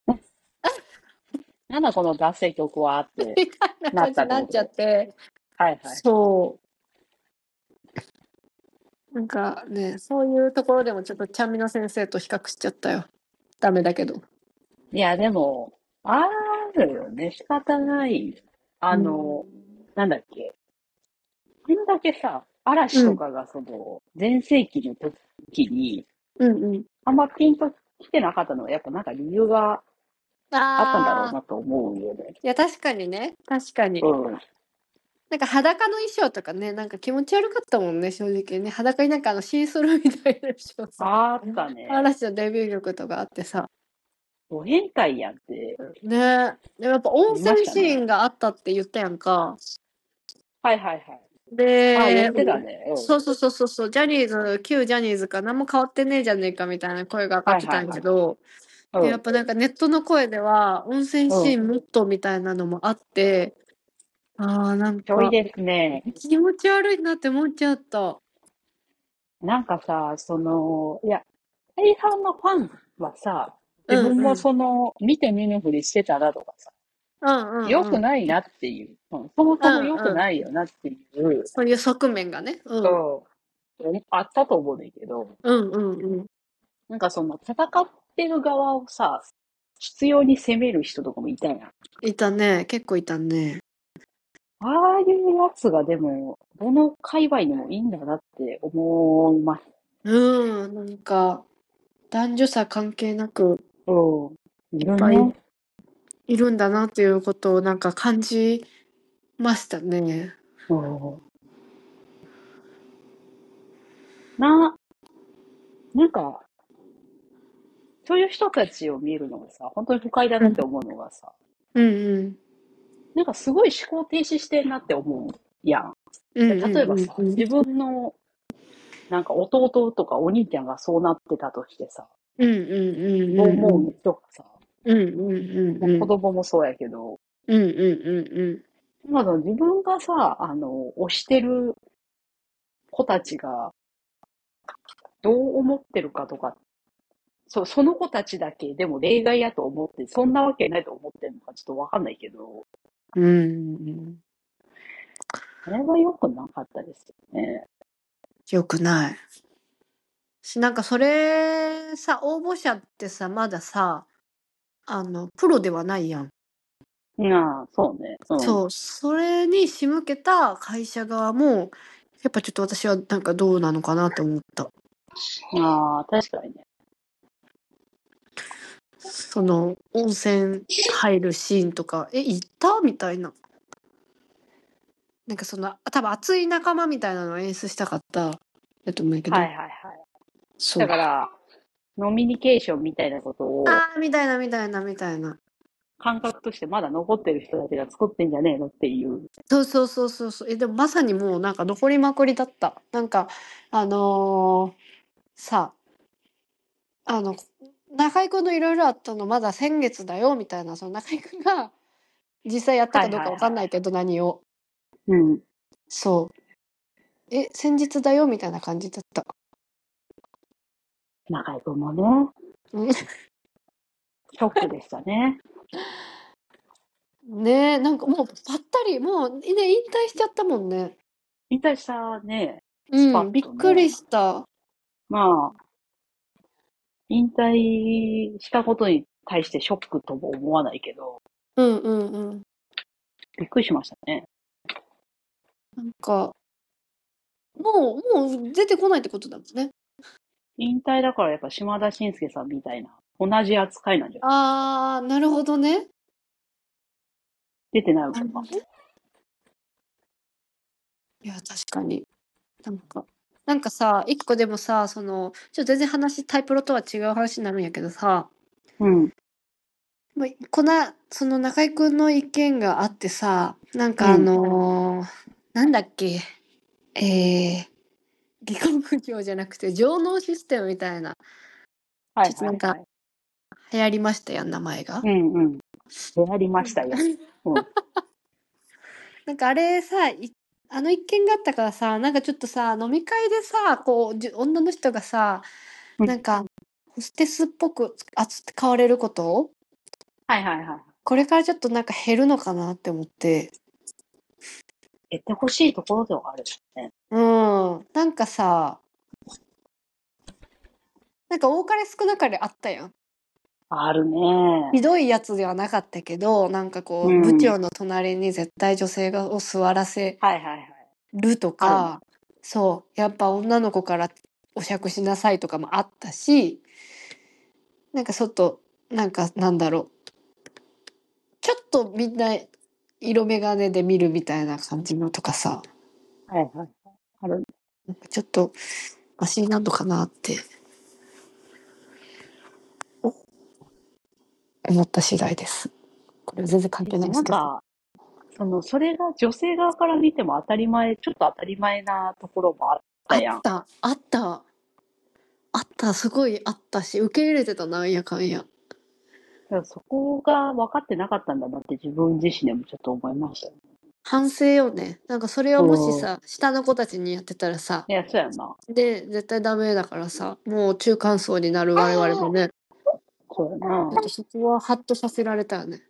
なんだこの脱線曲はってみたいななっ感じになっちゃったってこと？ て、 はいはい。 そう。 なんかね、そういうところでもちょっとちゃんみな先生と比較しちゃったよ。ダメだけど。 いや、でも、あるよね。仕方ない。あうの、 ん。 なんだっけ。こんだけさ、嵐うん。 とかがその、全盛期の時に、 うんうん。 あんまピンと来てなかったのは、やっぱなんか理由があったんだろうああ、 なと思うよね。 いや、確かにね。確かに。 うん。 なんか裸の衣装とかね、なんか気持ち悪かったもんね、正直ね。裸になんかあのシースルーみたいな衣装さ、 あったね。 嵐のデビュー曲とかあってさ。 ド変態やんってね。でもやっぱ温言いま泉したね。 シーンがあったって言ったやんか。 はいはいはい。あ、言で、 ってたね。うん。 そうそうそうそうそう、ジャニーズ、旧ジャニーズか何も変わってねえじゃねえかみたいな声が上がってたんやはいはいはい。 けど、で、やっうん。 ぱなんかネットの声では、温泉うん。 シーンもっとみたいなのもあって、ああ、なんか、 ちょいですね。 気持ち悪いなって思っちゃった。 なんかさ、その、いや、大半のファンはさ、自分もうんうん。 その、見て見ぬふりしてたらとかさ、 うん良うんうん。 くないなっていう、うん、そもうそも良くんうん。 ないよなっていう、 そういう側面がね。うん。 うん、あったと思うんだけど、 うんうんうん。 なんかその、戦ってる側をさ、必要に責める人とかもいたやん。 いたね。結構いたね。 ああいうやつがでも、どの界隈にもいいんだなって思います。 うん。なんか、男女差関係なく、 うん。いいっぱいるね。 いるんだなっていうことをなんか感じましたね。 うん。な、なんか、そういう人たちを見るのがさ、本当に不快だうん。 なって思うのがさ、 うんうん。 なんかすごい思考停止してんなって思うやん。でうんう例えばさ、 んうんうん。 自分のなんか弟とかお兄ちゃんがそうなってたとしてさ、 うんうんうんどううんうん。 思うとかさ、 うんうんうんまあ、子うん。 供もそうやけど、 うんうんうんうん。 まだ自分がさ、あの、推してる子たちがどう思ってるかとか、そ、その子たちだけでも例外やと思って、そんなわけないと思ってるのかちょっとわかんないけど、 うん。 あれは良くなかったですよね。 良くない。し、なんかそれさ、応募者ってさ、まださ、あの、プロではないやん。 ああ、そうね。うん。 そう、それに仕向けた会社側も、やっぱちょっと私はなんかどうなのかなって思った。 ああ、確かにね。 その、温泉入るシーンとか、え、行ったみたいな。なんかその、多分熱い仲間みたいなのを演出したかっただと思うんやけど。 はいはいはい。 そう。 だから、ノミニケーションみたいなことをああ、みたいなみたいなみたいな。 感覚としてまだ残ってる人たちが作ってんじゃねえのっていう。 そうそうそうそうそう。え、でもまさにもうなんか残りまくりだった。なんか、あのーさ、あの、中居君のいろいろあったのまだ先月だよみたいな、その中居君が実際やったはかどうかわかんいはいはないけど何を。 い。うん。 そう。え、先日だよみたいな感じだった。 中居君もね、 うん。 ショックでしたね。 ねえ、なんかもうぱったり、もうね、引退しちゃったもんね。 引退したね、スパッうん、びっくりとね。 した。 まあ、引退したことに対してショックとも思わないけど、 うんうんうん。 びっくりしましたね。 なんか、もう、もう出てこないってことだもんね。 引退だからやっぱ島田紳介さんみたいな、同じ扱いなんじゃない？ あー、なるほどね。 出てないのか。 なるほど。いや、確かに。なんか、なんかさ、一個でもさ、その、ちょっと全然話、タイプロとは違う話になるんやけどさ、 うん。 ま、こなその中居君の意見があってさ、なんかあうん。 のー、なんだっけ、えー、下克上じゃなくて上納システムみたいな、 はちょっとなんかいはいはい。 流行りましたやん、名前が。 うんうん。やりましたよ。うん。 なんかあれさ、いあの一件があったからさ、なんかちょっとさ、飲み会でさ、こう、じゅ女の人がさ、 うん。 なんか、ホステスっぽく扱われることはいはいはい。 これからちょっとなんか減るのかなって思って。 言ってほしいところではあるよね。 うん。なんかさ、 なんか多かれ少なかれあったやん。 あるね。 ひどいやつではなかったけど、なんかこう、 うん部長の隣に絶対女性がを座らせはいはいはい。 るとあるね。 か、そう、やっぱ女の子からお酌しなさいとかもあったし、なんかちょっと、なんかなんだろう。ちょっとみんな色眼鏡で見るみたいな感じのとかさ、 はいはい。あるね。 なんかちょっとマシになるのかなって思った次第です。これ全然関係ないですけど。 なんか、その、それが女性側から見ても当たり前、ちょっと当たり前なところもあったやん。 あった、あった、あった、すごいあったし、受け入れてたなんやかんや。 だからそこが分かってなかったんだなって自分自身でもちょっと思いましたね。 反省よね。なんかそれをもしうん。 さ、下の子たちにやってたらさ、 いや、そうやな。 で、絶対ダメだからさ、もう中間層になる我々もね、 そうやな。 ちょっとそこはハッとさせられたよね。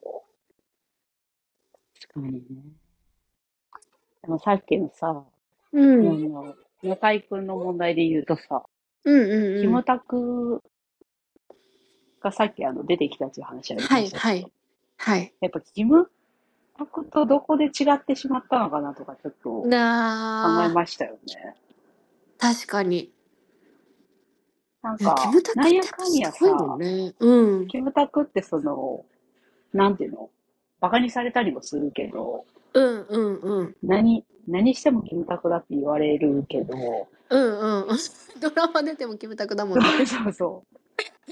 確かにね。でもさっきのさ、 うあん。 の、中井くんの問題で言うとさ、 うんうんキムうん。 タクがさっきあの出てきたっていう話ありはい、 ましたけど、 はい。はい。 やっぱキムタクとどこで違ってしまったのかなとかちょっと考えなあ、 ましたよね。 確かに。いや、キなんか、 ムタなんクってやっぱやかんやすごいもんさ、 ね。うん。 キムタクってその、なんていうの、バカにされたりもするけど、 うんうんうん。 何、何してもキムタクだって言われるけど、 うんうん。ドラマ出てもキムタクだもんね。 そうそうそう。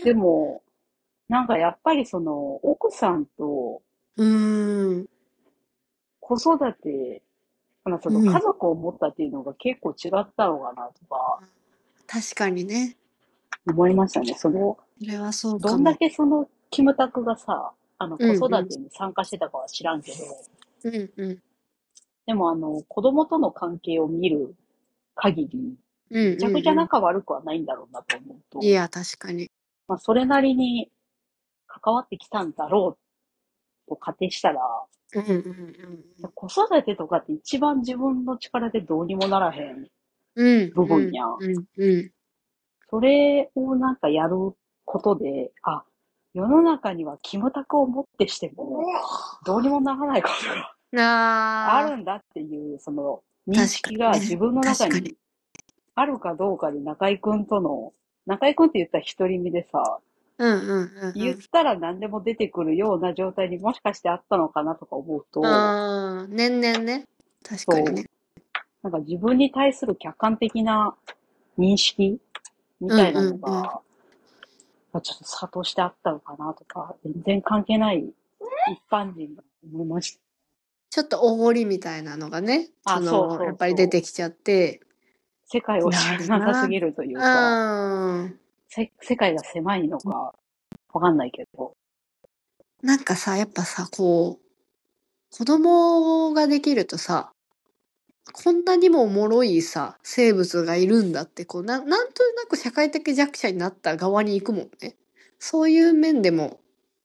でも、なんかやっぱりその、奥さんとうーん。 子育て、まあそのうん。 家族を持ったっていうのが結構違ったのかなとか確かにね。 思いましたね。その、 それはそうどんだかも。 けその、キムタクがさ、あの、子うんうん。 育てに参加してたかは知らんけど、 うんうん。 でもあの、子供との関係を見る限り、 うんめちゃくちゃうんうん。 仲悪くはないんだろうなと思うと、 いや、確かに。 まあ、それなりに関わってきたんだろうと仮定したら、 うんうんうん子育てとかって一番自分の力でどうにもならへんうん。うん部うん分やん。 うんうん。 それをなんかやることで、あ、世の中にはキムタクをもってしても、どうにもならないことがあああ、 るんだっていう、その認確か識にね。 が自分の中に確かに。 あるかどうかで中井くんとの、中井くんって言ったら独り身でさ、 うんうんうんうん。 言ったら何でも出てくるような状態にもしかしてあったのかなとか思うと、 ああ、年々ね。確かにそう、 ね。 なんか自分に対する客観的な認識みうんたいなうんうん。 のが、ちょっと差としてあったのかなとか、全然関係ない一般人が思いました。 ちょっとおごりみたいなのがね、そあ、そうの、 そやっぱり出うそう。 てきちゃって、 世界を知ならなさるな。 すぎるというか、 うん。 せ世界が狭いのかわかんないけど、 なんかさ、やっぱさ、こう、子供ができるとさ、こんなにも脆いさ、生物がいるんだって、こう、ななんとなく社会的弱者になった側に行くもんね。そういう面でも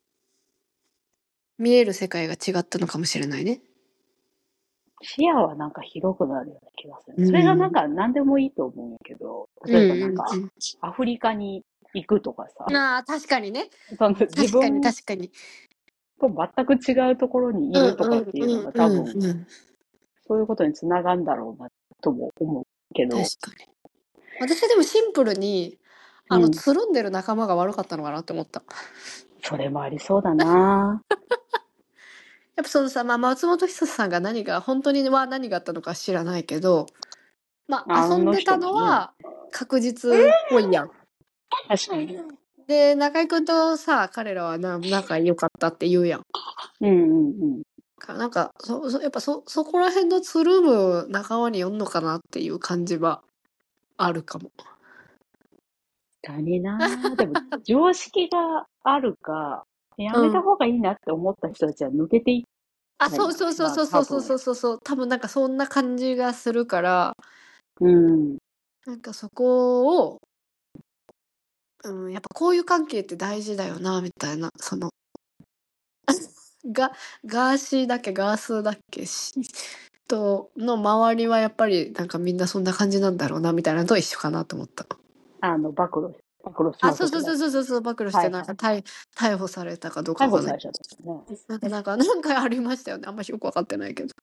見える世界が違ったのかもしれないね。 視野はなんか広くなるような気がする。 うそれがなんん。 か何でもいいと思うんやけど、 うん例えばなんか、 うんうアフリカに行くとかさ、 ん。ああ、確かにね。 その自確かに分確かに。 と全く違うところにいうんるとかっていうのうんが多分、 うんうんうん。 そういうことにつながるんだろうなとも思うけど、 確かに。私はでもシンプルに、あの、 うん。 つるんでる仲間が悪かったのかなって思った。 それもありそうだな。 やっぱそのさ、まあ、松本人志さんが何が、本当には何があったのか知らないけど、まあ、 あの遊んでた人もね。 のは確実っぽいやん。 確かに。 で、中居君とさ、彼らはな仲良かったって言うやん。 うんうんうん。 かなんか、そ、そ、やっぱそ、そこら辺のつるむ仲間によんのかなっていう感じはあるかも。 確かにな。でも、常識があるか、やめたうん。 方がいいなって思った人たちは抜けていっあ、 たんそうそうそうやろな、 そうそうそう多分。 そうそうそう。多分なんかそんな感じがするから、 うん。 なんかそこを、うん、やっぱこういう関係って大事だよな、みたいな、その、が、ガーシーだっけ、ガースーだっけ、しと、の周りはやっぱりなんかみんなそんな感じなんだろうな、みたいなのと一緒かなと思った。 あの、暴露。 暴露しあ、 ますけど。 そうそうそうそうそう、暴露して、なんか、逮逮捕されたかどうか逮わかんない。 捕されちゃったね。 なんか、なんか、なんかありましたよね。あんましよくわかってないけど。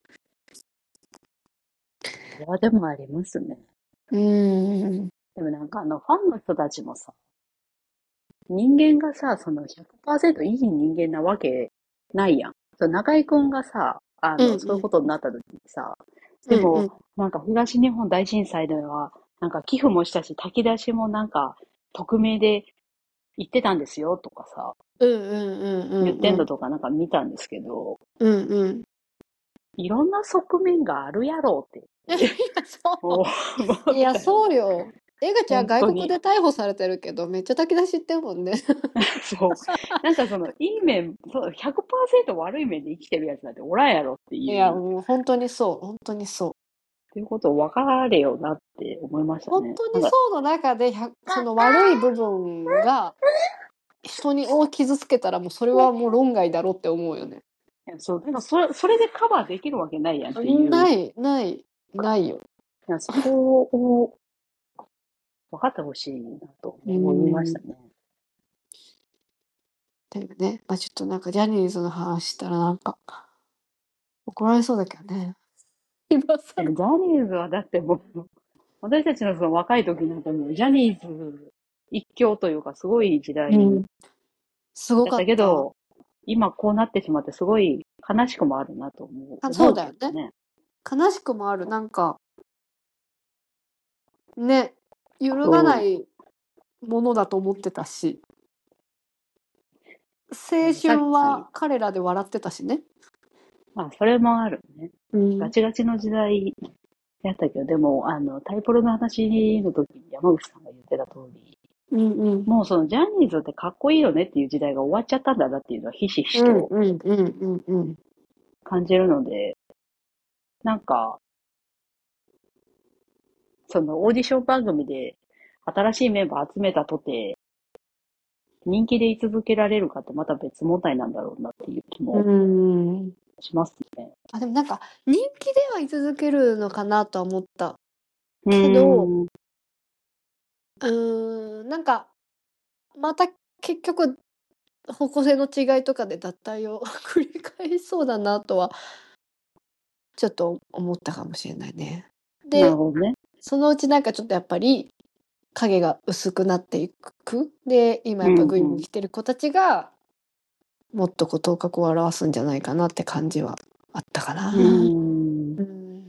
いや、でもありますね。 うーん。 でもなんかあの、ファンの人たちもさ、人間がさ、そのひゃくパーセントいい人間なわけないやん。そう中居くんがさ、あの、そういううんうん。 ことになった時にさ、でうんうん。 も、なんか東日本大震災では、なんか寄付もしたし、炊き出しもなんか、匿名で言ってたんですよとかさ、 うんうんうんう言ってんんうん。 のとかなんか見たんですけど、 うんうん。 いろんな側面があるやろうっていや、そ思う。いや、 ったよ。 そうよ。エガちゃん外本当に。 国で逮捕されてるけど、めっちゃ炊き出しってるもんね。 そう。なんかその、いい面、そう、ひゃくパーセント悪い面で生きてるやつなんておらんやろっていや、 いう、っもう本当にそう。本当にそう。 ていうことを分かれよなって思いましたね。 本当なんか、 にそうの中で、ひゃその悪い部分が人にを傷つけたら、もうそれはもう論外だろって思うよね。 いやそう、なんかそれ、それでカバーできるわけないやんっていう、 ない、ない、ないよ。 いやそこを分かってほしいなとう思いましん。 たね。 だよね。まあちょっとなんかジャニーズの話したらなんか怒られそうだけどね。今更。 でもジャニーズはだってもう、私たちのその若い時なんかもうジャニーズ一強というかすごい時代うん。すごだったかった。 けど、今こうなってしまってすごい悲しくもあるなと思う、 あ、そ思ううだよね。 けどね。 悲しくもある。なんか、ね、揺るがなそいものだと思ってたし、青う。さっ春き、 は彼らで笑ってたしね。 まあそれもあるね。 うん。 ガチガチの時代やったけど、でも、あの、タイプロの話の時に山口さんが言ってた通り、 うんうん。 もうそのジャニーズってかっこいいよねっていう時代が終わっちゃったんだなっていうのはひしひしとうんうんうんうんうん。 感じるので、なんか、そのオーディション番組で新しいメンバー集めたとて、人気で居続けられるかってまた別問題なんだろうなっていう気うもん。 しますね。 あ、でもなんか、人気では居続けるのかなとは思ったうけど、 ーん。 うーん、なんか、また結局、方向性の違いとかで脱退を繰り返しそうだなとは、ちょっと思ったかもしれないね。で、 なるほどね。 そのうちなんかちょっとやっぱり、影が薄くなっていく。で、今うやっぱんうん。 グイグイ来てる子たちが、もっとこう頭角を現すんじゃないかなって感じはあったかうーな。 ん。 うん。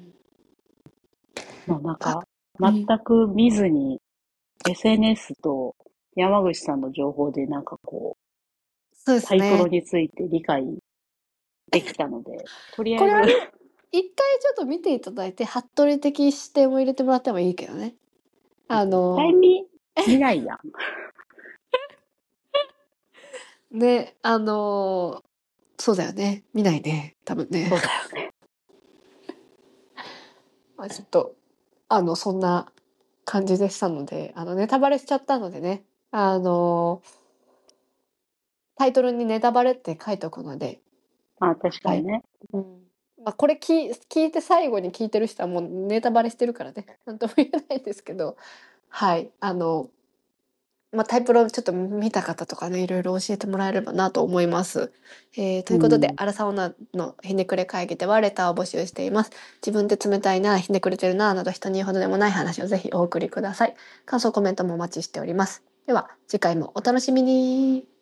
まあなんあ、 か、全うん。 く見ずに エスエヌエス と山口さんの情報でなんかこう、 そうですタイプロね。 について理解できたので、とりあえずこれはね、一回ちょっと見ていただいて、服部的視点を入れてもらってもいいけどね。あ絶対の、 見、見ないやん。 ね、あの、そうだよね。見ないね。多分ね。 そうだよね。 まあちょっと、あの、そんな感じでしたので、あの、ネタバレしちゃったのでね、あの、タイトルにネタバレって書いておくので、 まあ確かはい。 にね。 うん。まあ、これき聞いて最後に聞いてる人はもうネタバレしてるからね、なんとも言えないんですけど、はい、あの、まあ、タイプロちょっと見た方とかね、いろいろ教えてもらえればなと思います。えー、ということで、 うん。 アラサオナのひねくれ会議ではレターを募集しています。自分で冷たいな、ひねくれてるな、など人に言うほどでもない話をぜひお送りください。感想コメントもお待ちしております。では、次回もお楽しみに。